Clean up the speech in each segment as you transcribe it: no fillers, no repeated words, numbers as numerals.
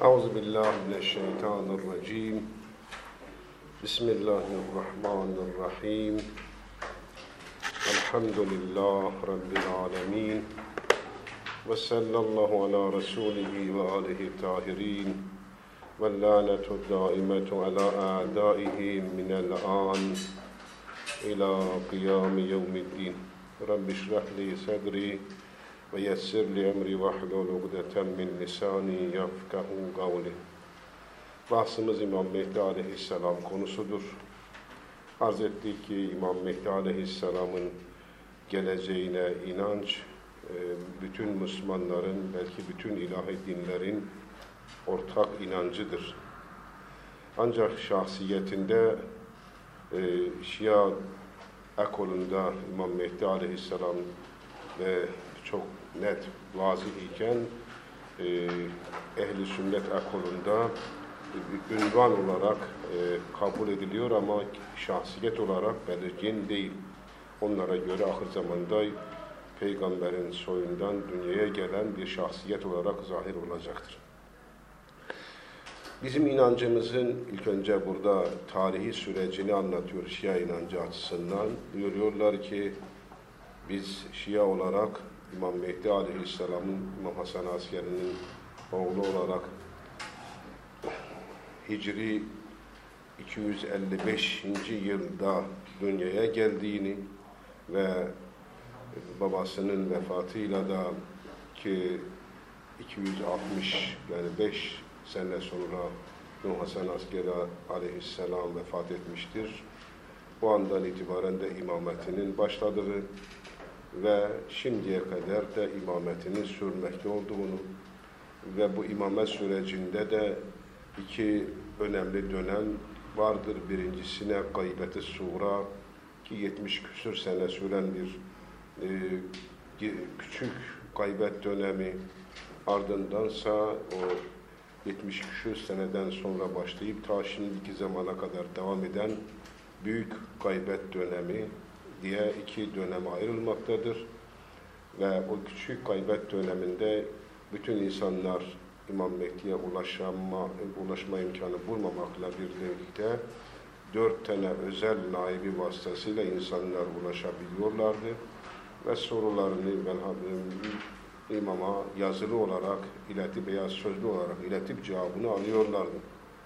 Euzubillahimineşşeytanirracim. Bismillahirrahmanirrahim. Elhamdülillah Rabbil alemin. Ve sallallahu ala Resulihi ve alihi tahirin. Ve lânetu dâimetu ala a'dâihi minel an ila kıyâmi yevmiddin. Rabbi şrahli sadri ve yessir li emri ve hlul ugdeten min lisani yafkahu kavli. Bahsimiz İmam Mehdi Aleyhisselam konusudur. Arz ettik ki İmam Mehdi Aleyhisselam'ın geleceğine inanç, bütün Müslümanların, belki bütün ilahi dinlerin ortak inancıdır. Ancak şahsiyetinde Şia ekolunda İmam Mehdi Aleyhisselam ve çok net vazih iken Ehl-i Sünnet ekolunda ünvan olarak kabul ediliyor ama şahsiyet olarak belirgin değil. Onlara göre ahir zamanda Peygamberin soyundan dünyaya gelen bir şahsiyet olarak zahir olacaktır. Bizim inancımızın ilk önce burada tarihi sürecini anlatıyor Şia inancı açısından. Buyuruyorlar ki biz Şia olarak İmam Mehdi Aleyhisselam'ın, İmam Hasan Askeri'nin oğlu olarak Hicri 255. yılda dünyaya geldiğini ve babasının vefatıyla da ki 260 yani 5 sene sonra İmam Hasan Askeri Aleyhisselam vefat etmiştir. Bu andan itibaren de imametinin başladığı ve şimdiye kadar da imametinin sürmekte olduğunu ve bu imamet sürecinde de iki önemli dönem vardır. Birincisine gaybet-i suğra ki 70 küsur sene süren bir küçük gaybet dönemi, ardındansa o 70 küsur seneden sonra başlayıp ta şimdiki zamana kadar devam eden büyük gaybet dönemi diye iki döneme ayrılmaktadır. Ve o küçük gaybet döneminde bütün insanlar İmam Mehdi'ye ulaşma imkanı bulmamakla birlikte 4 tane özel naibi vasıtasıyla insanlar ulaşabiliyorlardı. Ve sorularını imama yazılı olarak iletip veya sözlü olarak iletip cevabını alıyorlardı.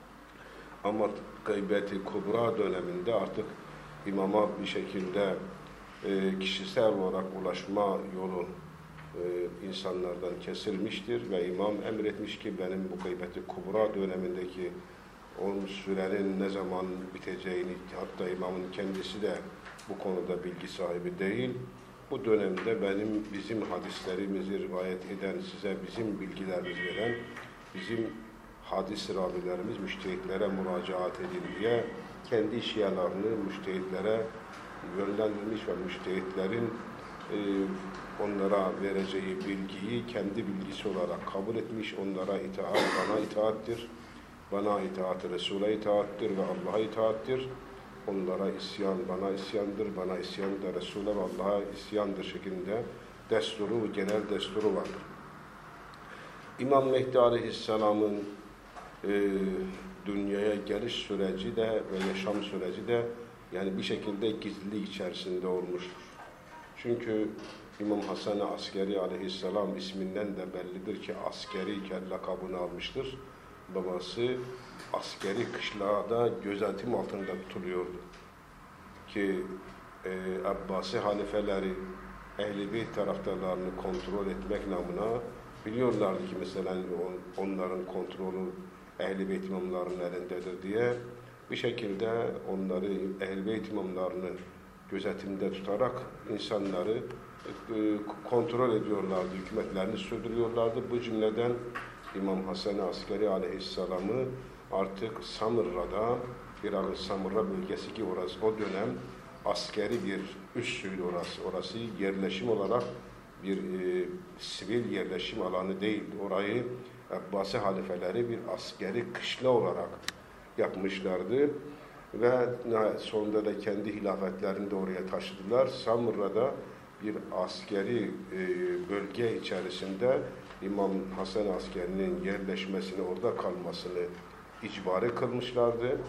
Ama gaybet-i kubra döneminde artık imama bir şekilde kişisel olarak ulaşma yolu insanlardan kesilmiştir ve imam emretmiş ki benim bu gaybet-i kubra dönemindeki onun sürenin ne zaman biteceğini, hatta imamın kendisi de bu konuda bilgi sahibi değil. Bu dönemde bizim hadislerimizi rivayet eden, size bizim bilgilerimizi veren, bizim hadis ravilerimiz müştehitlere müracaat edin diye kendi şialarını müştehitlere yönlendirmiş ve müştehitlerin onlara vereceği bilgiyi kendi bilgisi olarak kabul etmiş. Onlara itaat, bana itaattir. Bana itaat, Resul'e itaattir ve Allah'a itaattir. Onlara isyan, bana isyandır. Bana isyan da Resul'e ve Allah'a isyandır şeklinde desturu, genel desturu vardır. İmam Mehdi Aleyhisselam'ın dünyaya geliş süreci de ve yaşam süreci de yani bir şekilde gizlilik içerisinde olmuştur. Çünkü İmam Hasan Askeri Aleyhisselam isminden de bellidir ki askeri lakabını almıştır. Babası askeri kışlada gözetim altında tutuluyordu. Ki Abbasi halifeleri Ehl-i Beyt taraftarlarını kontrol etmek namına biliyorlardı ki mesela onların kontrolü Ehl-i Beyt imamlarının elindedir diye bir şekilde onları Ehl-i Beyt imamlarını gözetimde tutarak insanları kontrol ediyorlardı, hükümetlerini sürdürüyorlardı. Bu cümleden İmam Hasan Askeri Aleyhisselam'ı artık Samırra'da, Irak'ın Samırra bölgesi ki orası o dönem askeri bir üssüydü orası. Orası yerleşim olarak bir sivil yerleşim alanı değildi. Orayı Abbasi halifeleri bir askeri kışla olarak yapmışlardı. Ve sonunda da kendi hilafetlerini de oraya taşıdılar. Samırra'da bir askeri bölge içerisinde İmam Hasan Askeri'nin yerleşmesini, orada kalmasını icbari kılmışlardı.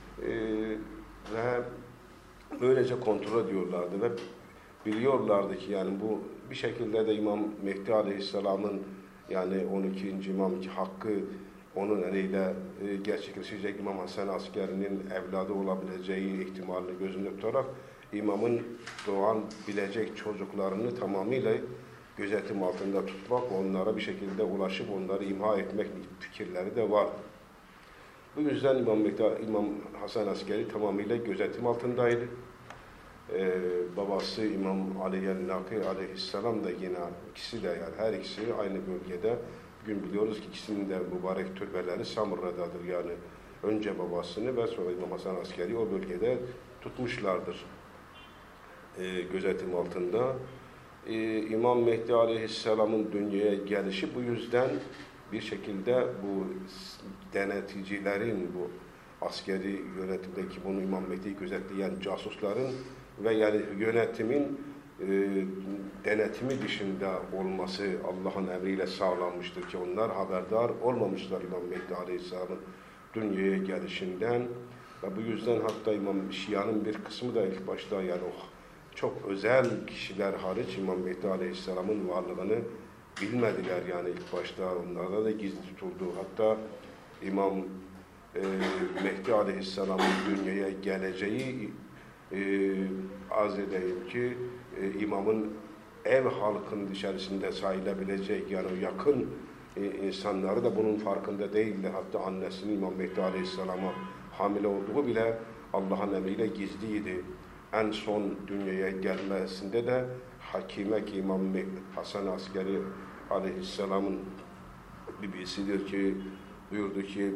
Ve böylece kontrol ediyorlardı ve biliyorlardı ki yani bu bir şekilde de İmam Mehdi Aleyhisselam'ın yani 12. imam ki hakkı onun eliyle gerçekleşecek İmam Hasan Askeri'nin evladı olabileceği ihtimalini gözünde tutarak imamın doğan bilecek çocuklarını tamamıyla gözetim altında tutmak, onlara bir şekilde ulaşıp onları imha etmek fikirleri de var. Bu yüzden İmam Hasan Askeri tamamıyla gözetim altındaydı. Babası İmam Ali el-Naki aleyhisselam da yine ikisi de yani her ikisi aynı bölgede. Bugün biliyoruz ki ikisinin de mübarek türbeleri Samurra'dadır. Yani önce babasını ve sonra İmam Hasan Askeri o bölgede tutmuşlardır gözetim altında. İmam Mehdi Aleyhisselam'ın dünyaya gelişi bu yüzden bir şekilde bu deneticilerin, bu askeri yönetimdeki bunu İmam Mehdi'yi gözetleyen casusların ve yani yönetimin denetimi dışında olması Allah'ın emriyle sağlanmıştır ki onlar haberdar olmamışlar İmam Mehdi Aleyhisselam'ın dünyaya gelişinden ve bu yüzden hatta İmam Şia'nın bir kısmı da ilk başta yani o çok özel kişiler hariç İmam Mehdi Aleyhisselam'ın varlığını bilmediler yani ilk başta onlarda da gizli tutuldu. Hatta İmam Mehdi Aleyhisselam'ın dünyaya geleceği arz edeyim ki imamın ev halkının içerisinde sayılabilecek yani yakın insanları da bunun farkında değildi. Hatta annesinin İmam Mehdi Aleyhisselam'a hamile olduğu bile Allah'ın emriyle gizliydi. En son dünyaya gelmesinde de Hakime ki İmam Hasan Askeri Aleyhisselam'ın bibisidir ki buyurdu ki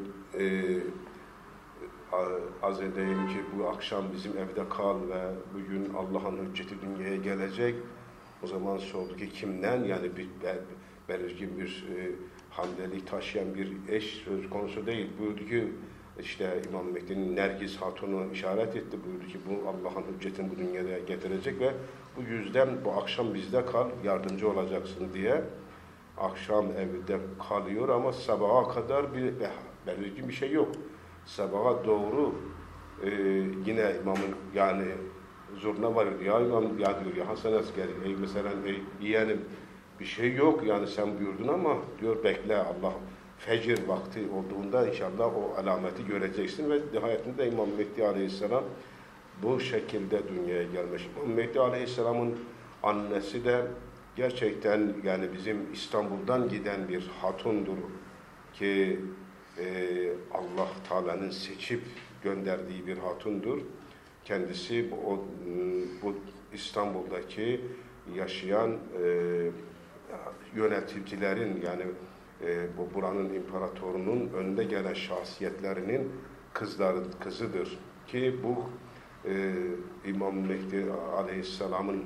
arz edeyim ki bu akşam bizim evde kal ve bugün Allah'ın hücceti dünyaya gelecek. O zaman sordu ki kimden yani belirgin bir hamlelik taşıyan bir eş söz konusu değil. Buyurdu ki işte İmam Mehdi'nin Nergiz Hatun'u işaret etti. Buyurdu ki bu Allah'ın hüccetini bu dünyaya getirecek ve bu yüzden bu akşam bizde kal, yardımcı olacaksın diye akşam evde kalıyor ama sabaha kadar bir belirgin bir şey yok. Sabaha doğru yine imamın yani zurna var ya imam ya diyor ya Hasan Askeri ey mesela yeğenim bir şey yok yani sen buyurdun ama diyor bekle Allah fecir vakti olduğunda inşallah o alameti göreceksin ve nihayetinde İmam Mehdi Aleyhisselam bu şekilde dünyaya gelmiş. İmam Mehdi Aleyhisselam'ın annesi de gerçekten yani bizim İstanbul'dan giden bir hatundur ki Allah Teala'nın seçip gönderdiği bir hatundur. Kendisi bu İstanbul'daki yaşayan yöneticilerin yani bu buranın imparatorunun önde gelen şahsiyetlerinin kızıdır ki bu İmam Mehdi Aleyhisselam'ın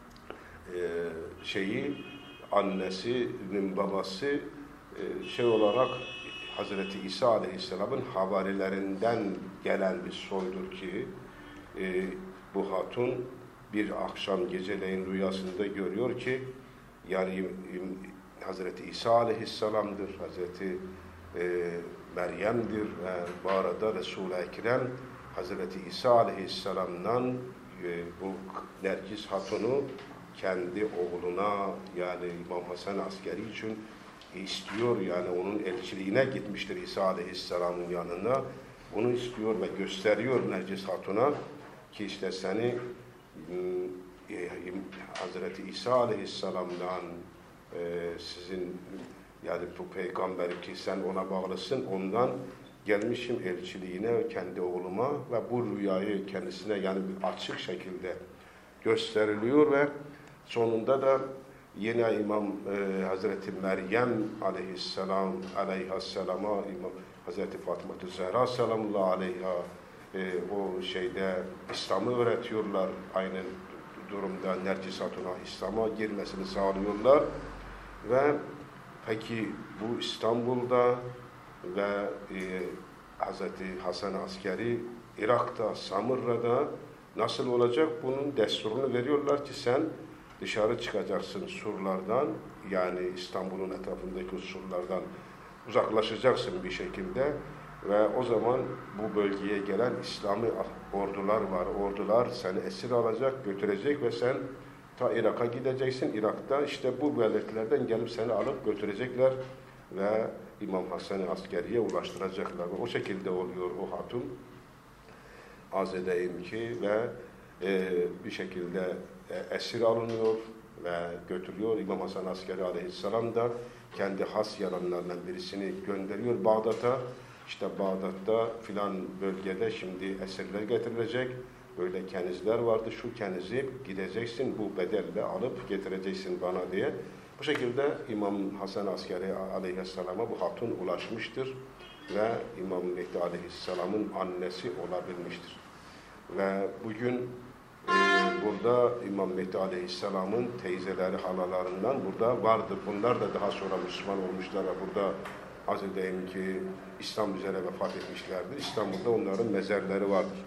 annesinin babası olarak Hazreti İsa Aleyhisselam'ın havarilerinden gelen bir soydur ki bu hatun bir akşam geceleyin rüyasında görüyor ki yani Hazreti İsa Aleyhisselam'dır, Hazreti Meryem'dir ve bu arada Resul-i Ekrem Hazreti İsa Aleyhisselam'dan bu Nergiz Hatun'u kendi oğluna yani İmam Hasan Askeri için istiyor yani onun elçiliğine gitmiştir İsa Aleyhisselam'ın yanına. Bunu istiyor ve gösteriyor Nergiz Hatun'a ki işte seni Hazreti İsa Aleyhisselam'dan sizin yani bu peygamber ki sen ona bağlısın ondan gelmişim elçiliğine kendi oğluma ve bu rüyayı kendisine yani bir açık şekilde gösteriliyor ve sonunda da yine İmam Hazreti Meryem aleyhisselama İmam Hazreti Fatıma-tü Zehra selamullahi aleyha o İslam'ı öğretiyorlar. Aynı durumda Nergiz Hatun'a İslam'a girmesini sağlıyorlar. Ve peki bu İstanbul'da ve Hazreti Hasan Askeri Irak'ta, Samurra'da nasıl olacak? Bunun desturunu veriyorlar ki sen dışarı çıkacaksın surlardan, yani İstanbul'un etrafındaki surlardan uzaklaşacaksın bir şekilde ve o zaman bu bölgeye gelen İslami ordular var. Ordular seni esir alacak, götürecek ve sen ta Irak'a gideceksin. Irak'ta işte bu belirtilerden gelip seni alıp götürecekler ve İmam Hasan-ı Askeri'ye ulaştıracaklar. Ve o şekilde oluyor o hatun. Arz edeyim ki ve bir şekilde esir alınıyor ve götürüyor. İmam Hasan Askeri aleyhisselam da kendi has yaranlarından birisini gönderiyor Bağdat'a. İşte Bağdat'ta filan bölgede şimdi esirler getirilecek. Böyle kenizler vardı. Şu kenizi gideceksin, bu bedelle alıp getireceksin bana diye. Bu şekilde İmam Hasan Askeri aleyhisselama bu hatun ulaşmıştır ve İmam Mehdi aleyhisselamın annesi olabilmiştir. Ve bugün burada İmam Mehdi aleyhisselamın teyzeleri, halalarından burada vardır. Bunlar da daha sonra Müslüman olmuşlar ve burada az edeyim ki İslam üzere vefat etmişlerdir. İstanbul'da onların mezarları vardır.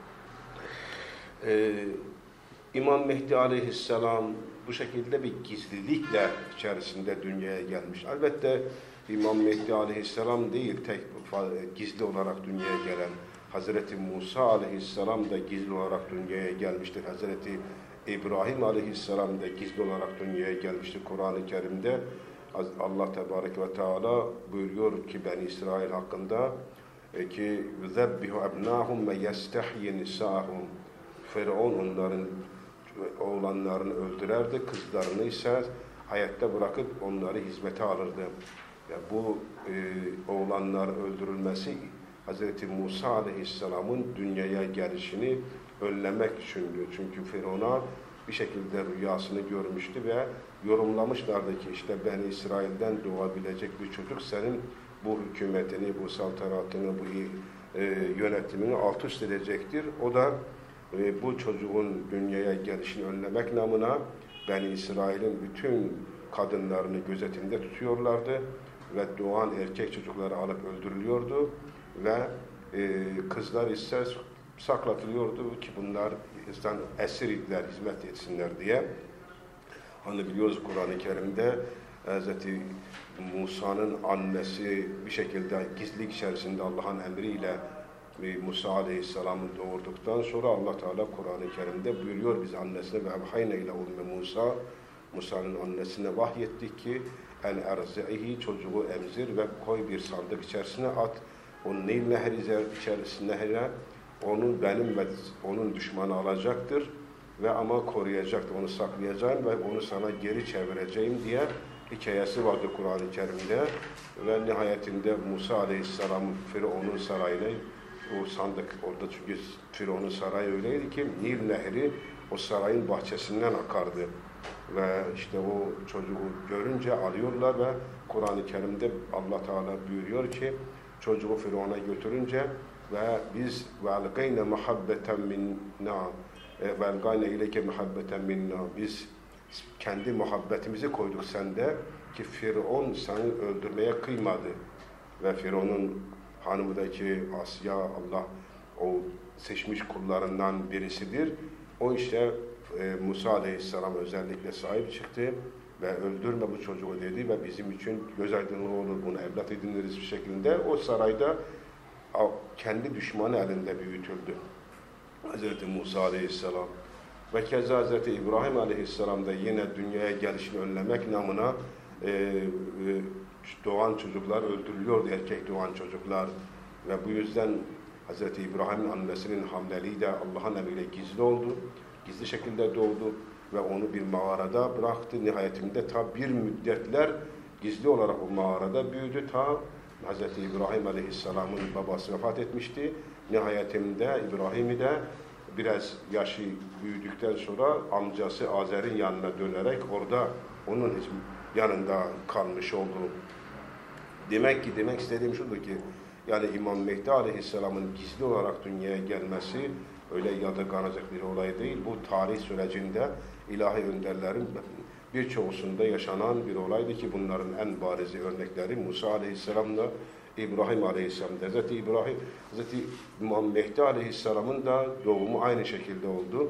İmam Mehdi aleyhisselam bu şekilde bir gizlilikle içerisinde dünyaya gelmiş. Elbette İmam Mehdi aleyhisselam değil tek gizli olarak dünyaya gelen. Hazreti Musa aleyhisselam da gizli olarak dünyaya gelmiştir. Hazreti İbrahim aleyhisselam da gizli olarak dünyaya gelmiştir. Kur'an-ı Kerim'de Allah Tebarek ve Teala buyuruyor ki Beni İsrail hakkında ki يُذَبِّهُ أَبْنَاهُمْ وَيَسْتَحْيِ نِسَاهُمْ Firavun onların oğlanlarını öldürerdi, kızlarını ise hayatta bırakıp onları hizmete alırdı. Yani bu oğlanlar öldürülmesi Hz. Musa Aleyhisselam'ın dünyaya gelişini önlemek düşündü. Çünkü Firavun'a bir şekilde rüyasını görmüştü ve yorumlamışlardı ki işte Beni İsrail'den doğabilecek bir çocuk senin bu hükümetini, bu saltanatını, bu yönetimini alt üst edecektir. O da bu çocuğun dünyaya gelişini önlemek namına Beni İsrail'in bütün kadınlarını gözetimde tutuyorlardı ve doğan erkek çocukları alıp öldürülüyordu ve kızlar ise saklatılıyordu ki bunlar esir idiler, hizmet etsinler diye. Hani biliyoruz Kur'an-ı Kerim'de Hz. Musa'nın annesi bir şekilde gizlilik içerisinde Allah'ın emriyle Musa Aleyhisselam'ı doğurduktan sonra Allah Teala Kur'an-ı Kerim'de buyuruyor biz annesine ve evhayne ile umme Musa Musa'nın annesine vahyettik ki en erzi'ihi çocuğu emzir ve koy bir sandık içerisine at. O Nil Nehri içerisine onun düşmanı alacaktır ve ama koruyacaktır. Onu saklayacağım ve onu sana geri çevireceğim diye hikayesi vardı Kur'an-ı Kerim'de ve nihayetinde Musa Aleyhisselam Firavun'un sarayına o sandık orada çünkü Firavun'un sarayı öyleydi ki Nil Nehri o sarayın bahçesinden akardı ve işte o çocuğu görünce alıyorlar ve Kur'an-ı Kerim'de Allah Teala buyuruyor ki çocuğu Firavun'a götürünce ve biz velgayne muhabbeten minna velgayne ileke muhabbeten minna biz kendi muhabbetimizi koyduk sende ki Firavun seni öldürmeye kıymadı ve Firavun'un hanımıdaki Asya Allah o seçmiş kullarından birisidir. O işte Musa Aleyhisselam özellikle sahip çıktı ve öldürme bu çocuğu dedi ve bizim için göz aydınlığı olur bunu evlat ediniriz bir şekilde. O sarayda kendi düşmanı elinde büyütüldü. Hz. Musa Aleyhisselam ve keza Hz. İbrahim Aleyhisselam da yine dünyaya gelişini önlemek namına doğan çocuklar öldürülüyordu, erkek doğan çocuklar ve bu yüzden Hz. İbrahim'in annesinin hamleliği de Allah'ın emriyle gizli oldu, gizli şekilde doğdu ve onu bir mağarada bıraktı. Nihayetinde ta bir müddetler gizli olarak o mağarada büyüdü. Ta Hz. İbrahim Aleyhisselam'ın babası vefat etmişti. Nihayetinde İbrahim'i de biraz yaşı büyüdükten sonra amcası Azer'in yanına dönerek orada onun yanında kalmış oldu. Demek istediğim şudur ki yani İmam Mehdi Aleyhisselam'ın gizli olarak dünyaya gelmesi öyle yadırganacak bir olay değil. Bu tarih sürecinde ilahi önderlerin birçoğusunda yaşanan bir olaydı ki bunların en barizi örnekleri Musa Aleyhisselam'la İbrahim Aleyhisselam'da. Hz. İmam Mehdi Aleyhisselam'ın da doğumu aynı şekilde oldu.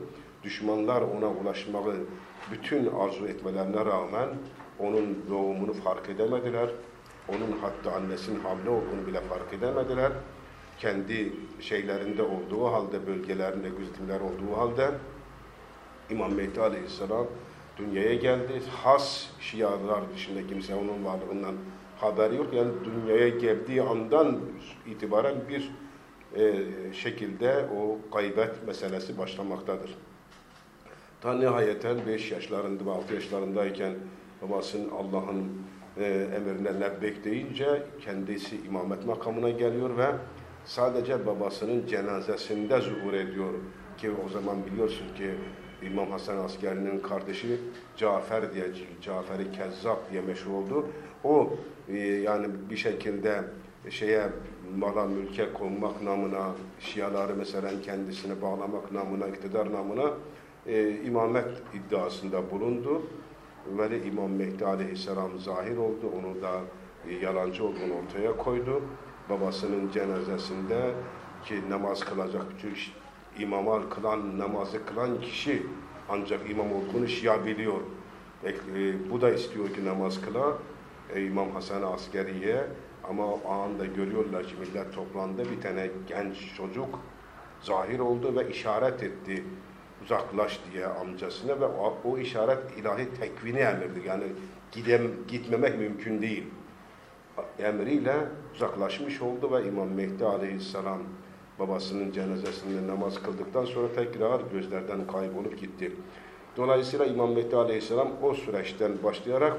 düşmanlar ona ulaşmayı bütün arzu etmelerine rağmen onun doğumunu fark edemediler. Onun hatta annesinin hamile olduğunu bile fark edemediler. Kendi şeylerinde olduğu halde, bölgelerinde gözetimler olduğu halde İmam Mehdi Aleyhisselam dünyaya geldi. Has Şialar dışında kimse onun varlığından haberi yok. Yani dünyaya geldiği andan itibaren bir şekilde o gaybet meselesi başlamaktadır. Ta nihayeten 5 yaşlarında ve 6 yaşlarındayken babasının Allah'ın emrine lebbek deyince kendisi imamet makamına geliyor ve sadece babasının cenazesinde zuhur ediyor. Ki o zaman biliyorsun ki İmam Hasan Askeri'nin kardeşi Cafer diye, Cafer-i Kezzab diye meşhur oldu. O yani bir şekilde mala mülke konmak namına, Şiaları mesela kendisine bağlamak namına, iktidar namına imamet iddiasında bulundu. Ve İmam Mehdi Aleyhisselam zahir oldu, onu da yalancı olduğunu ortaya koydu. Babasının cenazesinde ki namaz kılacak, bütün imama kılan, namazı kılan kişi ancak imam olduğunu Şia biliyor. Bu da istiyor ki namaz kıla İmam Hasan Askeri'ye, ama o anda görüyorlar ki millet toplandı, bir tane genç çocuk zahir oldu ve işaret etti uzaklaş diye amcasına ve o işaret ilahi tekvini emirdir. Yani gitmemek mümkün değil. Emriyle uzaklaşmış oldu ve İmam Mehdi Aleyhisselam babasının cenazesinde namaz kıldıktan sonra tekrar gözlerden kaybolup gitti. Dolayısıyla İmam Mehdi Aleyhisselam o süreçten başlayarak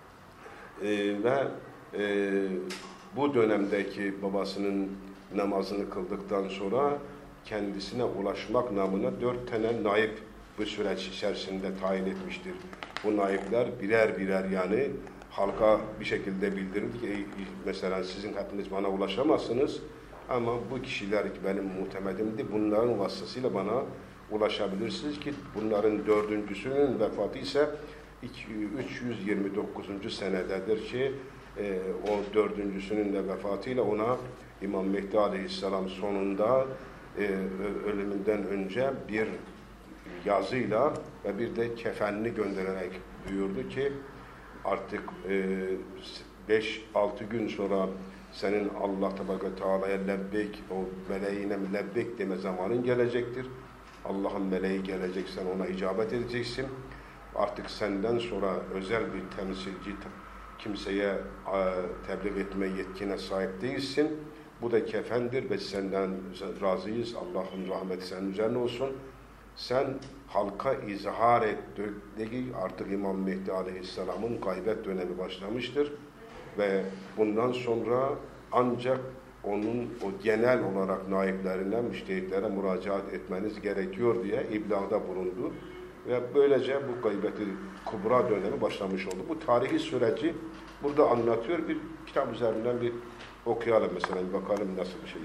bu dönemdeki babasının namazını kıldıktan sonra kendisine ulaşmak namına 4 tane naip bu süreç içerisinde tayin etmiştir. Bu naipler birer birer yani halka bir şekilde bildirir ki mesela sizin hepiniz bana ulaşamazsınız ama bu kişiler benim muhtemedimdi. Bunların vasıtasıyla bana ulaşabilirsiniz ki bunların dördüncüsünün vefatı ise 329. senededir ki o dördüncüsünün de vefatıyla ona İmam Mehdi Aleyhisselam sonunda ölümünden önce bir yazıyla ve bir de kefenini göndererek buyurdu ki artık 5-6 gün sonra senin Allah Teala lebbeyk, o meleğine lebbeyk deme zamanın gelecektir. Allah'ın meleği gelecek, sen ona icabet edeceksin. Artık senden sonra özel bir temsilci kimseye tebliğ etme yetkine sahip değilsin. Bu da kefendir ve senden razıyız. Allah'ın rahmeti senin üzerine olsun. Sen halka izhar et dedi. Artık İmam Mehdi Aleyhisselam'ın gaybet dönemi başlamıştır. Ve bundan sonra ancak onun o genel olarak naiplerine, müştehitlere müracaat etmeniz gerekiyor diye iblağda bulundu. Ve böylece bu gaybeti kubra dönemi başlamış oldu. Bu tarihi süreci burada anlatıyor. Bir kitap üzerinden bir okuyalım mesela, bir bakalım nasıl bir şey.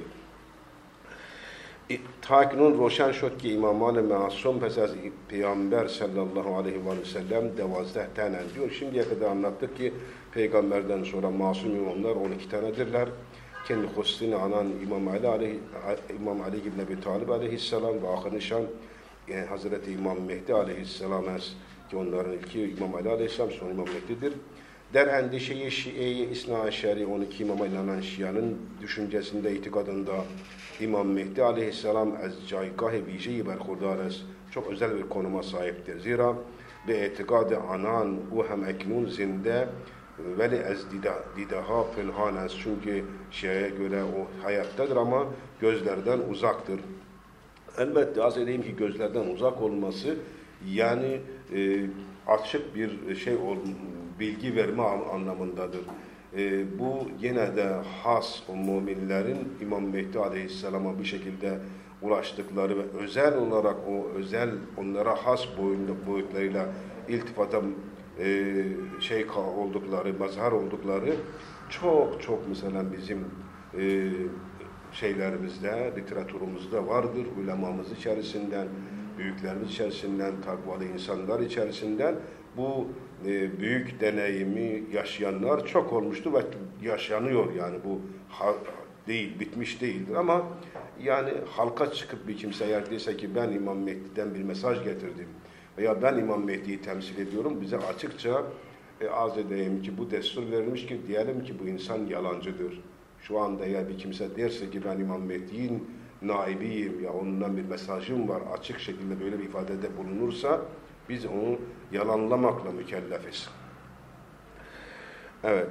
Takinun roşen şod ki İmam-ı Masum pes az Peygamber sallallahu aleyhi ve sellem 12 tane diyor. Şimdiye kadar anlattık ki Peygamberden sonra masum imamlar 12 tanedirler. Kendi husnini anan İmam Ali ibn Ebi Talib aleyhisselam ve ahir nişan Hazreti İmam Mehdi aleyhisselam ki onların ilki İmam Ali aleyhisselam, sonra İmam Mehdi'dir. Der endişeyi Şii-i İsna-Aşeri 12 imama inanan Şia'nın düşüncesinde, itikadında İmam Mehdi aleyhisselam az caygah-ı vice-i berhurdares çok özel bir konuma sahiptir. Zira be itikadı anan o hem eknun zinde veli az didaha pülhanes, çünkü Şia'ya göre o hayattadır ama gözlerden uzaktır. Elbette az edeyim ki gözlerden uzak olması yani açık bir bilgi verme anlamındadır. Bu yine de has o müminlerin İmam Mehdi Aleyhisselam'a bir şekilde ulaştıkları ve özel olarak o özel onlara has boyutlarıyla iltifata oldukları, mazhar oldukları çok mesela bizim şeylerimizde, literatürümüzde vardır. Ulemamız içerisinden, büyüklerimiz içerisinden, takvalı insanlar içerisinden bu büyük deneyimi yaşayanlar çok olmuştu ve yaşanıyor yani bu değil, bitmiş değildir ama yani halka çıkıp bir kimse eğer dese ki ben İmam Mehdi'den bir mesaj getirdim veya ben İmam Mehdi'yi temsil ediyorum, bize açıkça arz edeyim ki bu destur verilmiş ki diyelim ki bu insan yalancıdır. Şu anda eğer bir kimse derse ki ben İmam Mehdi'nin naibiyim ya ondan bir mesajım var, açık şekilde böyle bir ifadede bulunursa biz onu yalanlamakla mükellefiz. Evet.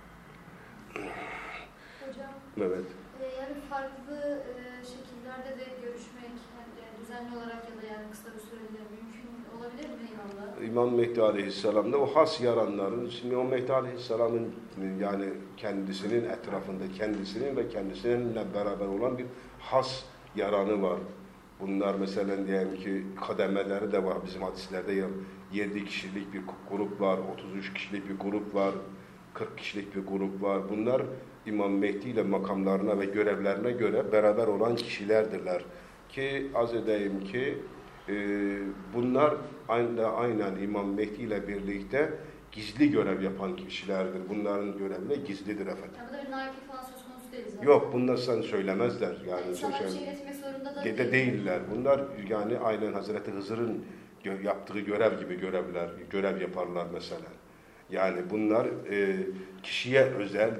Hocam, evet. Yani farklı şekillerde de görüşmek düzenli olarak ya da yani kısa bir sürede mümkün olabilir mi imamla? İmam Mehdi Aleyhisselam'da o has yaranların, şimdi İmam Mehdi Aleyhisselam'ın yani kendisinin etrafında, kendisinin ve kendisininle beraber olan bir has yaranı var. Bunlar mesela diyelim ki kademeleri de var bizim hadislerde. 7 kişilik bir grup var, 33 kişilik bir grup var, 40 kişilik bir grup var. Bunlar İmam Mehdi ile makamlarına ve görevlerine göre beraber olan kişilerdirler. Ki az edeyim ki bunlar aynen İmam Mehdi ile birlikte gizli görev yapan kişilerdir. Bunların görevleri gizlidir efendim. Ya bu da bir naiflik falan söz konusu değil zaten. Yok, bunlar sana söylemezler. Yani İnsanlar bir şey iletmek zorunda da değil. Değiller. Bunlar yani aynen Hazreti Hızır'ın yaptığı görev gibi görev yaparlar mesela. Yani bunlar kişiye özel,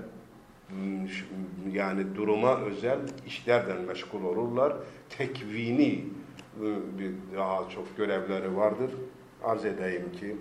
yani duruma özel işlerden meşgul olurlar. Tekvini daha çok görevleri vardır. Arz edeyim ki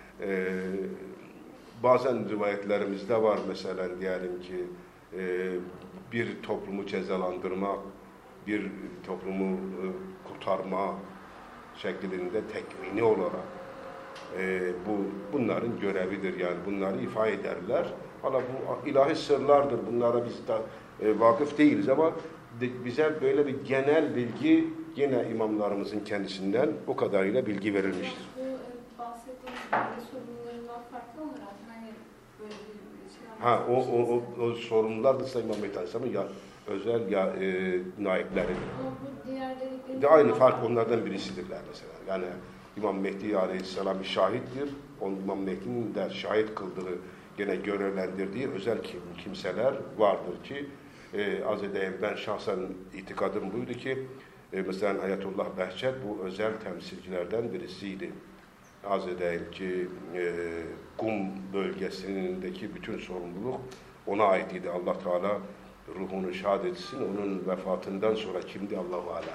bazen rivayetlerimizde var mesela diyelim ki bir toplumu cezalandırmak, bir toplumu kurtarma şeklinde tekvini olarak bunların görevidir yani bunları ifade ederler. Hala bu ilahi sırlardır. Bunlara biz de vakıf değiliz ama bize böyle bir genel bilgi yine imamlarımızın kendisinden o kadarıyla bilgi verilmiştir. Bu bahsettiğiniz bilgi sorunlarından farklı olarak hani böyle bir şey o sorunlar da İmam Mehdi Aleyhisselam'ın özel naipleridir. Ama bu diğer dedikleriniz de aynı fark onlardan birisidirler mesela. Yani İmam Mehdi Aleyhisselam bir şahittir. İmam Mehdi'nin de şahit kıldığı, gene görevlendirdiği özel kimseler vardır ki az edeyim ben şahsen itikadım buydu ki mesela Ayetullah Behçet bu özel temsilcilerden birisiydi. Az edeyim ki Kum bölgesindeki bütün sorumluluk ona aitiydi. Allah Teala ruhunu şad etsin. Onun vefatından sonra kimdi Allahu alem.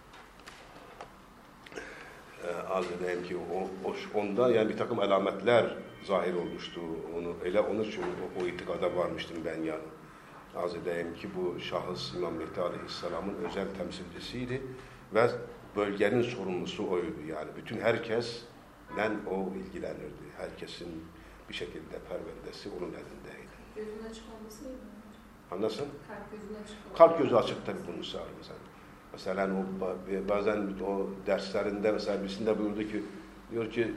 Az edeyim ki onda yani bir takım alametler zahir olmuştu. Onun için o itikada varmıştım ben yani. Az edeyim ki bu şahıs İmam Mehdi Aleyhisselam'ın özel temsilcisiydi ve bölgenin sorumlusu oydu yani. Bütün herkesle o ilgilenirdi. Herkesin bir şekilde perverdesi onun elindeydi. Gözün açık olması iyi mi? Anlasın? Kalp gözün açık olması. Kalp gözü açık tabii bunu sağlar mesela. Mesela bazen o derslerinde mesela birisinde buyurdu ki diyor ki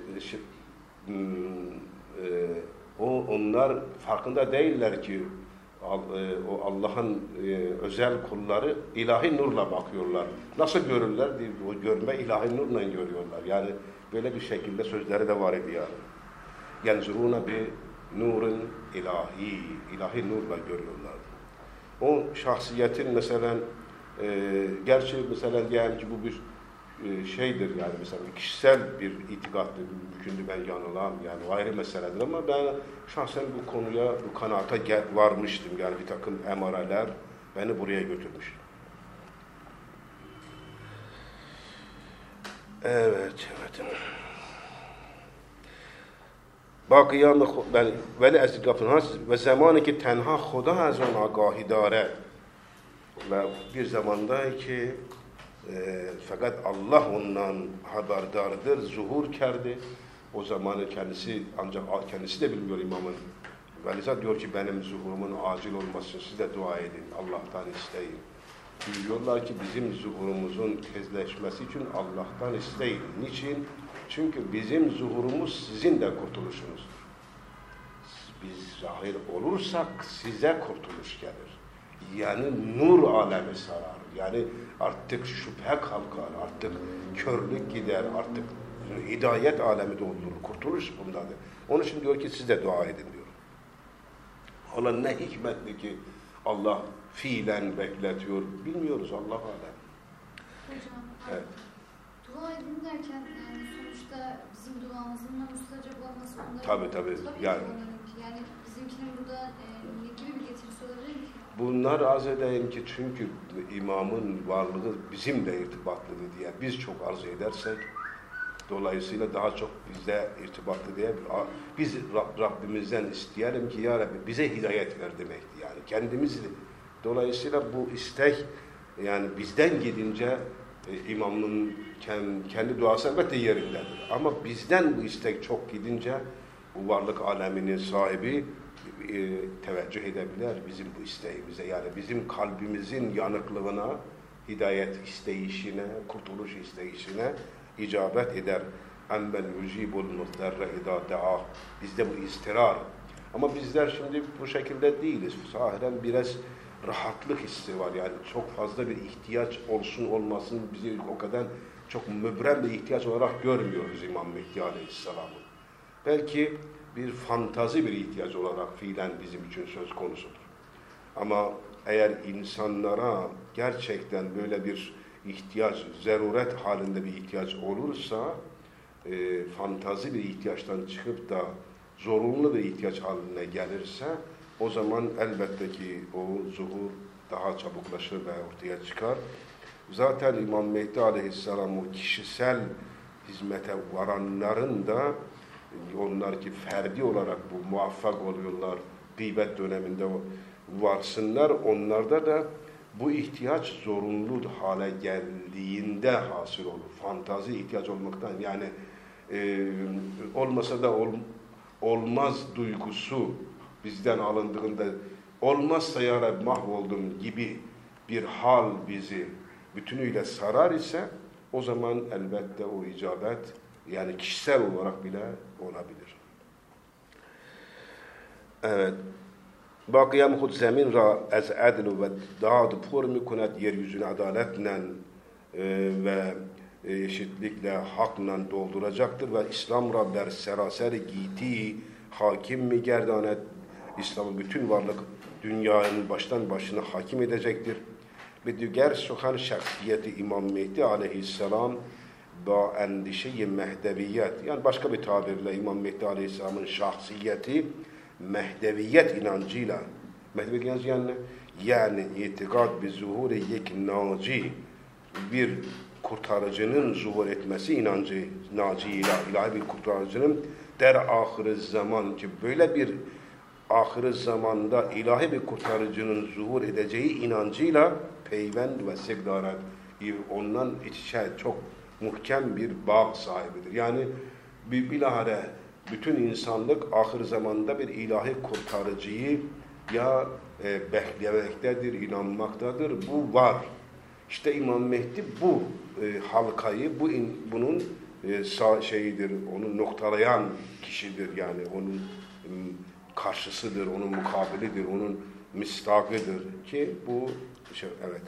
onlar farkında değiller ki o Allah'ın özel kulları ilahi nurla bakıyorlar. Nasıl görürler? O görme ilahi nurla görüyorlar. Yani böyle bir şekilde sözleri de var idi yani. Yenzuruna bi nurun ilahi nurla görüyorlar. O şahsiyetin mesela gerçi mesela diyelim ki bu bir şeydir yani mesela kişisel bir itikattır, mümkündür ben yanılam yani ayrı meseledir ama ben şahsen bu konuya, bu kanaata varmıştım yani bir takım emareler beni buraya götürmüş. Evet. Baqiyam veli ez gafilhan ve zamanı ki tenha Xuda az on agahi dare ve bir zamanda ki fakat Allah ondan haberdardır, zuhur kerdi. O zamanı kendisi ancak kendisi de bilmiyor imamın. Velisa diyor ki benim zuhurumun acil olması siz de dua edin, Allah'tan isteyin. Diyorlar ki bizim zuhurumuzun tezleşmesi için Allah'tan isteyin. Niçin? Çünkü bizim zuhurumuz sizin de kurtuluşunuzdur. Biz zahir olursak size kurtuluş gelir. Yani nur alemi sarar. Yani artık şüphe kalkar, artık körlük gider, artık hidayet alemi doldurur. Kurtuluş bundadır. Onun için diyor ki siz de dua edin diyor. Allah ne hikmetli ki Allah fiilen bekletiyor? Bilmiyoruz, Allah alem. Hocam, Evet. dua edin derken yani sonuçta bizim duamızın mustajap olması onların... Tabii. Yani bizimkinin burada ne gibi bir getirisi olabilir ki? Bunlar arz edeyim ki çünkü imamın varlığı bizimle irtibatlıdır diye biz çok arzu edersek dolayısıyla daha çok bizle irtibatlı diye biz Rabbimizden isteyelim ki ya Rabbi bize hidayet ver demekti yani kendimiz dolayısıyla bu istek yani bizden gidince imamın kendi duası elbette yerindedir ama bizden bu istek çok gidince bu varlık aleminin sahibi teveccüh edebilir bizim bu isteğimize yani bizim kalbimizin yanıklığına, hidayet isteyişine, kurtuluş isteyişine icabet eder. Embel yücibul muhterre idâ de'a. Bizde bu istirar. Ama bizler şimdi bu şekilde değiliz. Sahiden biraz rahatlık hissi var. Yani çok fazla bir ihtiyaç olsun olmasın bizi o kadar çok mübrem bir ihtiyaç olarak görmüyoruz İmam Mehdi Aleyhisselam'ı. Belki bir fantazi bir ihtiyaç olarak fiilen bizim için söz konusudur. Ama eğer insanlara gerçekten böyle bir ihtiyaç, zaruret halinde bir ihtiyaç olursa, fantazi bir ihtiyaçtan çıkıp da zorunlu bir ihtiyaç haline gelirse, o zaman elbette ki o zuhur daha çabuklaşır ve ortaya çıkar. Zaten İmam Mehdi Aleyhisselam o kişisel hizmete varanların da onlar ki ferdi olarak bu muvaffak oluyorlar, gıybet döneminde varsınlar, onlarda da bu ihtiyaç zorunlu hale geldiğinde hasıl olur. Fantazi ihtiyaç olmaktan yani olmasa da olmaz duygusu bizden alındığında olmazsa ya Rabbi mahvoldum gibi bir hal bizi bütünüyle sarar ise o zaman elbette o icabet yani kişisel olarak bile olabilir. Evet. Bakiyem hud zemin ra az adl ve dad por mikunet yeryüzünü adaletle ve eşitlikle hakla dolduracaktır ve İslam ra ber seraser giti hakim mi gerdanet İslam'ın bütün varlık dünyanın baştan başına hakim edecektir. Ve diğer suhan şahsiyeti İmam Mehdi Aleyhisselam ba endişe-i mehdeviyet yani başka bir tabirle İmam Mehdi Aleyhisselam'ın şahsiyeti mehdeviyet inancıyla mehdeviyet inancı yani itikad bir zuhur-i yek naci bir kurtarıcının zuhur etmesi inancı nacıyla ilahi bir kurtarıcının der ahir zaman ki böyle bir ahir zamanda ilahi bir kurtarıcının zuhur edeceği inancıyla peyvend ve sekdaret ondan içe çok muhkem bir bağ sahibidir. Yani bilahare bütün insanlık ahir zamanda bir ilahi kurtarıcıyı ya beklemektedir, inanmaktadır. Bu var. İşte İmam Mehdi bu halkayı, bunun şeyidir, onu noktalayan kişidir. Yani onun karşısıdır, onun mukabilidir, onun mistakıdır ki bu evet.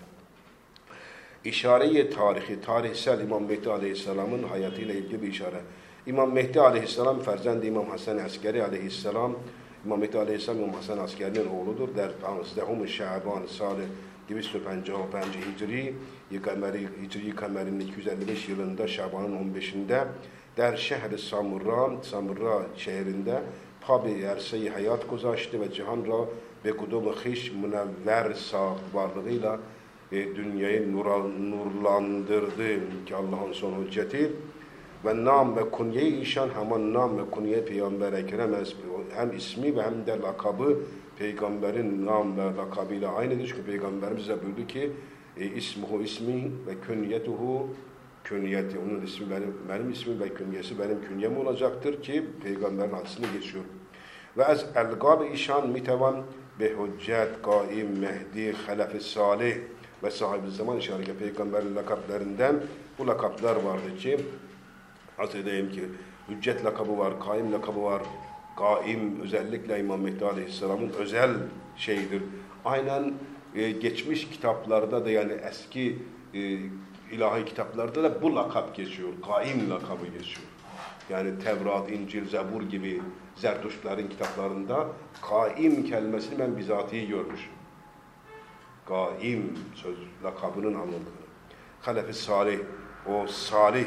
İşare-i tarihi, tarihsel İmam Mehdi Aleyhisselam'ın hayatıyla ilgili bir işare. İmam Mehdi Aleyhisselam, ferzendi İmam Hasan Askeri Aleyhisselam, İmam Mehdi Aleyhisselam İmam Hasan Askeri'nin oğludur. Der 15 Şaban salı 255 Hicri, Hicri kamerinin 255 yılında Şaban'ın 15'inde der şehri Samurra şehrinde tabi erse-i hayat guzaştı ve cihanra ve kudum-u hiş münevver sağ varlığıyla dünyayı nurlandırdı ki Allah'ın son hücceti ve nam ve kunye-i işan hemen nam ve kunye Peygamber Ekrem hem ismi ve hem de lakabı Peygamberin nam ve lakabıyla aynıdır. Çünkü Peygamberimiz de buyurdu ki ismuhu ismi ve künyetuhu künyeti. Onun ismi benim ismim ve künyesi benim künyem olacaktır ki Peygamberin hadisini geçiyor. Ve az elgab-ı işan mitevan be hüccet, kaim, mehdi, halef-i salih ve sahibi zaman işaret Peygamberin lakaplarından bu lakaplar vardı ki arz edeyim ki hüccet lakabı var, kaim lakabı var. Kaim özellikle İmam Mehdi Aleyhisselam'ın özel şeyidir. Aynen geçmiş kitaplarda da yani eski ilahi kitaplarda da bu lakap geçiyor. Kaim lakabı geçiyor. Yani Tevrat, İncil, Zebur gibi Zerdüştlerin kitaplarında kaim kelimesini ben bizatihi görmüşüm. kaim söz lakabının alındığını. Halefi salih, o salih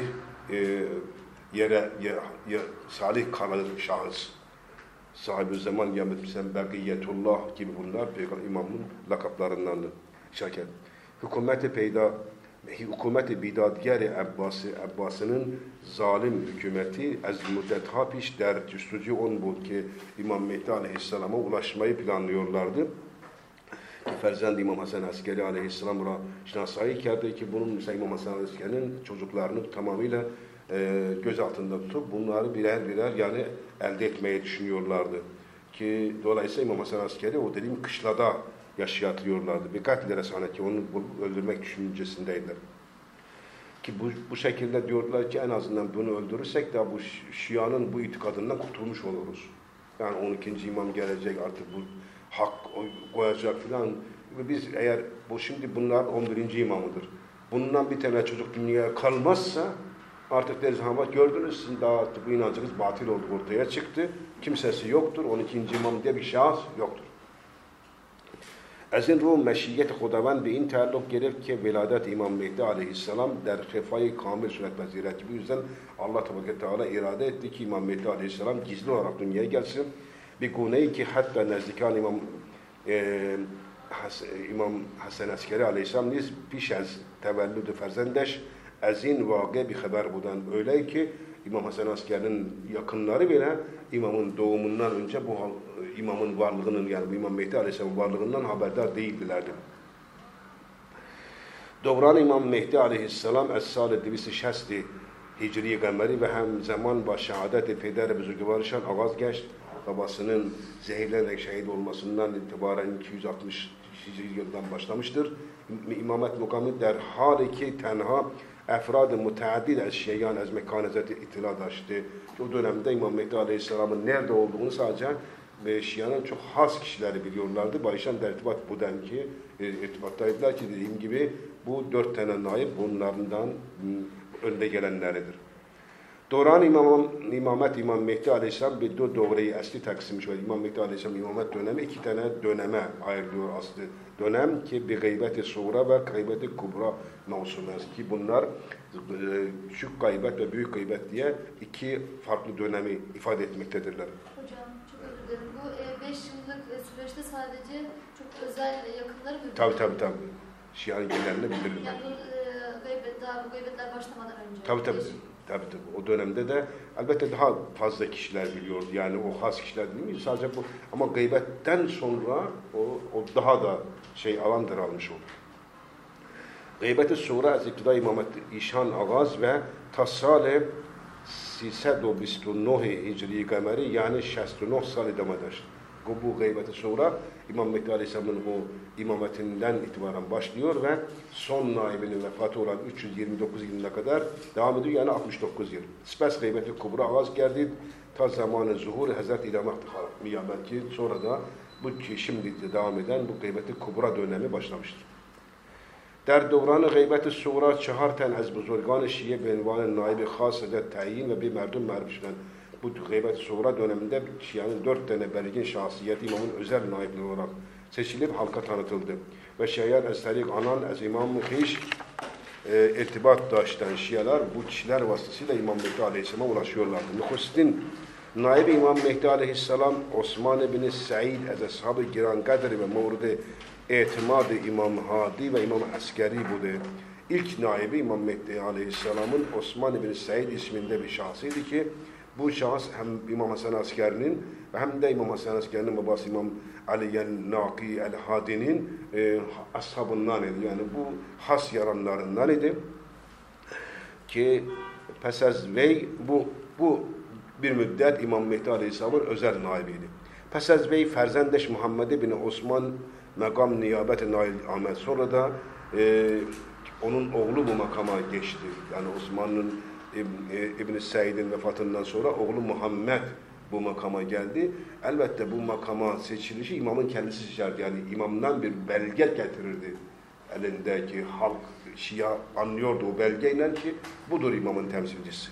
salih kalan şahıs, sahibi zaman ya mesela Bekiyetullah gibi bunlar Peygamber İmam'ın lakaplarındandır. Şakir. Hükümeti bidadgeri Abbas'ının zalim hükümeti az müddetha piş der cüstücü on bul ki İmam Mehdi Aleyhisselam'a ulaşmayı planlıyorlardı. Ferzend İmam Hasan Askeri Aleyhisselam'a şinasayı kerdi ki bunun mesela İmam Hasan Askeri'nin çocuklarını tamamıyla göz altında tutup bunları birer birer yani elde etmeyi düşünüyorlardı. Ki dolayısıyla İmam Hasan Askeri o dediğim kışlada yaşayatıyorlardı. Birkaç resane ki onu öldürmek düşüncesindeydiler. Ki bu şekilde diyorlar ki en azından bunu öldürürsek de bu Şia'nın bu itikadından kurtulmuş oluruz. Yani 12. imam gelecek artık bu hak koyacak filan. Biz eğer bu şimdi bunlar 11. imamıdır. Bundan bir tane çocuk dünyaya kalmazsa artık deriz ha bak gördünüz sizin daha artık bu inancınız batıl oldu ortaya çıktı. Kimsesi yoktur. 12. imam diye bir şahıs yoktur. از این رو مشیت خداوند به این تعلق گرفت که ولادت İmam Mehdi Aleyhisselam در خفای کامل صورت پذیرد. Bu yüzden Allah Teala irade etti ki İmam Mehdi Aleyhisselam gizli olarak dünyaya gelsin. Bir guneyi ki hatta nezdikan İmam Hasan Askeri Aleyhisselam niz piş az tevellüd ferzendeş az in vaki bir haber budan. Öyle ki İmam Hasan Askeri'nin yakınları bile imamın doğumundan önce bu imamın varlığının yani bu İmam Mehdi Aleyhisselam'ın varlığından haberdar değildilerdi. Dovran İmam Mehdi Aleyhisselam Es-Sâle 260 Hicri Gameri ve hem zaman ba şehadet-i peder büzürgüvarışan ağaz geçti. Babasının zehirlenerek şehit olmasından itibaren 260 Hicri yıldan başlamıştır. İmamet mukamı der hali ki tenha efrad-ı müteaddid eşyeyan az mekanezeti itila daştı. O dönemde İmam Mehdi Aleyhisselam'ın nerede olduğunu sadece Şia'nın çok has kişileri biliyorlardı. Barışan da irtibat bu denki irtibattaydılar ki dediğim gibi bu 4 tane naib bunlardan önde gelenleridir. Doğran imamet İmam Mehdi Aleyhisselam bir doğreyi asli taksimmiş. İmam Mehdi Aleyhisselam imamet dönemi 2 tane döneme ayrılıyor aslı dönem ki bir gıybet-i suğra ve gıybet-i kubra mevzuları ki bunlar küçük gıybet ve büyük gıybet diye 2 farklı dönemi ifade etmektedirler. Hocam çok özür dilerim. Bu 5 yıllık süreçte sadece çok özel yakınları mı? Tabii. Şia'nın genelini bildirirler. Yani bu gıybetler başlamadan önce. Tabii. O dönemde de elbette daha fazla kişiler biliyordu. Yani o has kişiler değil mi? Sadece bu ama gıybetten sonra o daha da alan daralmış oldu. Gıybet-i Sura az iktidar İmamet İşan Ağaz ve tasale 329 Hicri Gameri yani 69 sal idame daştı. Bu gıybet-i Sura İmam Mehdi Aleyhisselam'ın o imametinden itibaren başlıyor ve son naibinin vefatı olan 329 yılına kadar devam ediyor yani 69 yıl. Spes gıybet-i Kubra ağız geldi ta zamanı zuhur Hazreti İlham belki sonra da bu şimdi devam eden bu gıybet-i Kubra dönemi başlamıştır. در دوران غیبت صغرا 4 تن از بزرگان شیعه به عنوان نایب خاص در تعیین و به مردم معرفی شدند. Bu gıybet Suğra döneminde Şia'nın 4 tane belirgin şahsiyeti imamın özel naibleri olarak seçilip halka tanıtıldı. Ve Şia'lar es-Tariq anan az İmam-ı Hiş irtibat taşıyan Şialar bu kişiler vasıtasıyla İmam Mehdi Aleyhisselam'a ulaşıyorlardı. Nükhustin naib İmam Mehdi Aleyhisselam Osman bin Said az ashab-ı giranqadr ve mevrid itimadı İmam Hadi ve İmam Askeri budur. İlk naibi İmam Mehdi Aleyhisselam'ın Osman bin Said isminde bir şahsıydı ki bu şahıs hem İmam Hasan Askeri'nin ve hem de İmam Hasan Askeri'nin babası İmam Ali el-Naki el-Hadi'nin ashabından idi. Yani bu has yaranlarından idi. Ki pes az vey bu bir müddet İmam Mehdi Aleyhisselam'ın özel naibiydi. Pes az vey ferzendeş Muhammed bin Osman makam niyabet-i nail Ahmet. Sonra da onun oğlu bu makama geçti. Yani Osman'ın İbn-i Said'in vefatından sonra oğlu Muhammed bu makama geldi. Elbette bu makama seçilişi imamın kendisi seçerdi. Yani imamdan bir belge getirirdi. Elindeki halk, Şia anlıyordu o belgeyle ki budur imamın temsilcisi.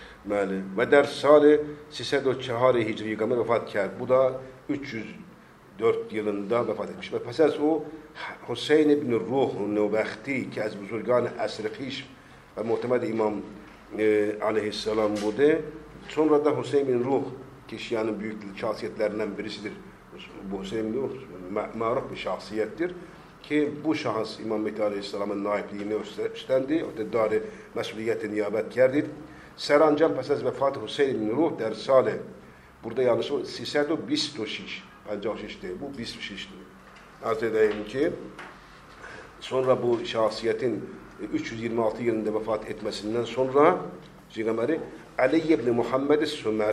Ve der sali 304 Hicri Gamer vefat kerdi. Bu da 4 yılında vefat etmiş. Ve pes az o Hüseyin ibn Ruh Nubakti ki az buzurgan asr Xiş ve muhtemed İmam aleyhisselam budur. Sonra da Hüseyin bin Ruh kişiyanın büyük şahsiyetlerinden birisidir. Bu Hüseyin bin Ruh maruf bir şahsiyettir ki bu şahıs İmam Mehdi aleyhisselamın naibliğini üstlendi. O da mesuliyeti niyabet kerdi. Serancam pes az vefat Hüseyin bin Ruh der sale burada yanlış o 326 56 değil bu 26'dir. Arz edeyim ki sonra bu şahsiyetin 326 yılında vefat etmesinden sonra Peygamberi Ali ibn Muhammed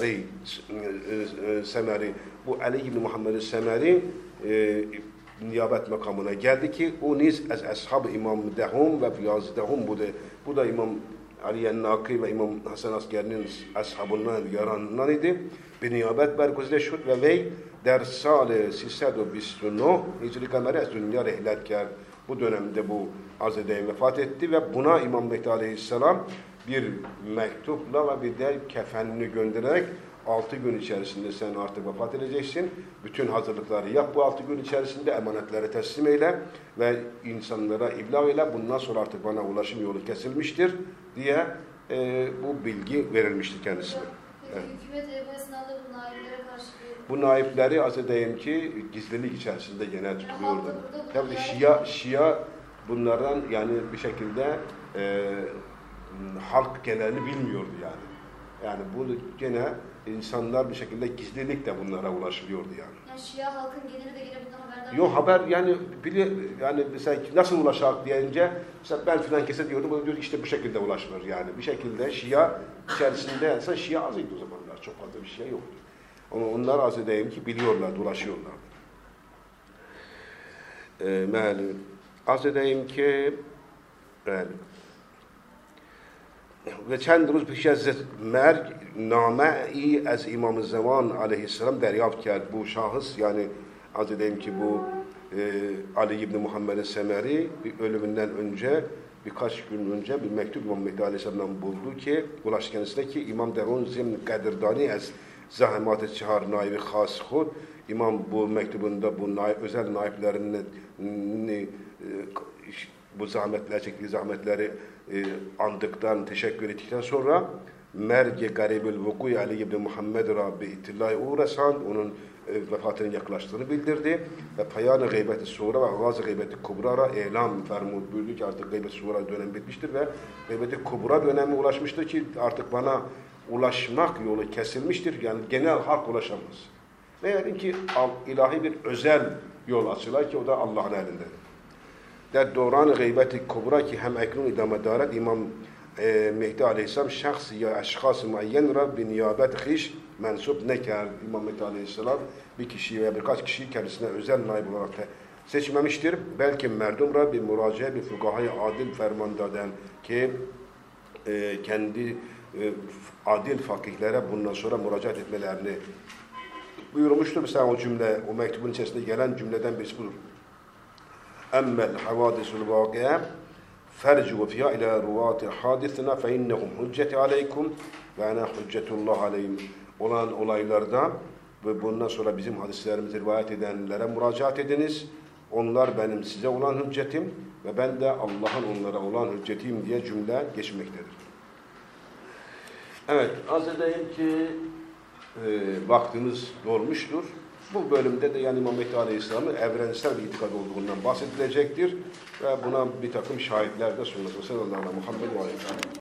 Semeri bu Ali ibn Muhammed Semeri niyabet makamına geldi ki o niz az ashab İmam Dehum ve Fiyazdehum bu da İmam Ali Naki ve İmam Hasan Askeri'nin ashabından yaranından idi. Bir niyabet bergüzar şud ve vey der sal 329 Hicri kameri az dünya rehlet kerdi. Bu dönemde bu azedeyim vefat etti ve buna İmam Mehdi Aleyhisselam bir mektupla ve bir de kefenini göndererek 6 gün içerisinde sen artık vefat edeceksin. Bütün hazırlıkları yap bu 6 gün içerisinde emanetleri teslim eyle ve insanlara iblag eyle. Bundan sonra artık bana ulaşım yolu kesilmiştir diye bu bilgi verilmiştir kendisine. Evet. Hükümet bu esnada bu naiplere karşı bu naipleri az edeyim ki gizlilik içerisinde genel tutuluyordu. Tabii Şia bunlardan yani bir şekilde halk genelini bilmiyordu yani. Yani bu gene insanlar bir şekilde gizlilikle bunlara ulaşılıyordu yani. Yani Şia halkın geneli de yine bundan haberdar. Yok haber yani mesela nasıl ulaşacak deyince mesela ben filan kese diyordum o diyor işte bu şekilde ulaşılır yani. Bir şekilde Şia içerisinde mesela Şia azıydı o zamanlar çok fazla bir şey yoktu. Ama onlar az edeyim ki biliyorlar, dolaşıyorlar. Az edeyim ki ve çend roz peş az merg name-i az İmam-ı Zaman aleyhisselam deryafت کرد. Bu şahıs yani az edeyim ki bu Ali ibn Muhammed Semeri ölümünden önce birkaç gün önce bir mektup İmam Mehdi aleyhisselam'dan buldu ki ulaştı kendisine ki İmam Derun zimn kadirdani az zahmat-ı çahar naibi khas khud İmam bu mektubunda bu özel naiplerinin bu zahmetler çektiği zahmetleri andıktan, teşekkür ettikten sonra merge garibül vuku'i Ali ibn Muhammed Rabbi itillâhi uğrasan onun vefatının yaklaştığını bildirdi ve payan-ı gıybet-i sura ve ağaz-ı gıybet-i kubra'ra elam fermud buyurdu ki artık gıybet-i sura dönemi bitmiştir ve gıybet-i kubra dönemi ulaşmıştır ki artık bana ulaşmak yolu kesilmiştir. Yani genel halk ulaşamaz. Meğer ki ilahi bir özel yol açılar ki o da Allah'ın elinde. Der döran gıybet-i kubra ki hem ekran idame daret İmam Mehdi Aleyhisselam şahs ya eşkhas muayyen ra bi niyabet hiç mensup nekar. İmam Mehdi Aleyhisselam bir kişi veya birkaç kişiyi kendisine özel naib olarak seçmemiştir. Belki merdum ra bir müracae bir fukahayı adil fermandaden ki kendi adil fakihlere bundan sonra müracaat etmelerini buyurmuştur. Mesela o cümle, o mektubun içerisinde gelen cümleden birisi budur. Emmel havadisul vâkiye fercu fiyâ ilâ ruvâti hadisina fe innehum hücceti aleykum ve ana hüccetullah aleyhim olan olaylarda ve bundan sonra bizim hadislerimizi rivayet edenlere müracaat ediniz. Onlar benim size olan hüccetim ve ben de Allah'ın onlara olan hüccetiyim diye cümle geçmektedir. Evet, az edeyim ki vaktimiz dolmuştur. Bu bölümde de yani İmam Mehdi Aleyhisselam'ın evrensel bir itikad olduğundan bahsedilecektir ve buna bir takım şahitler de sunulur. Sallallahu aleyhi ve sellem Muhammed ve aleyhi.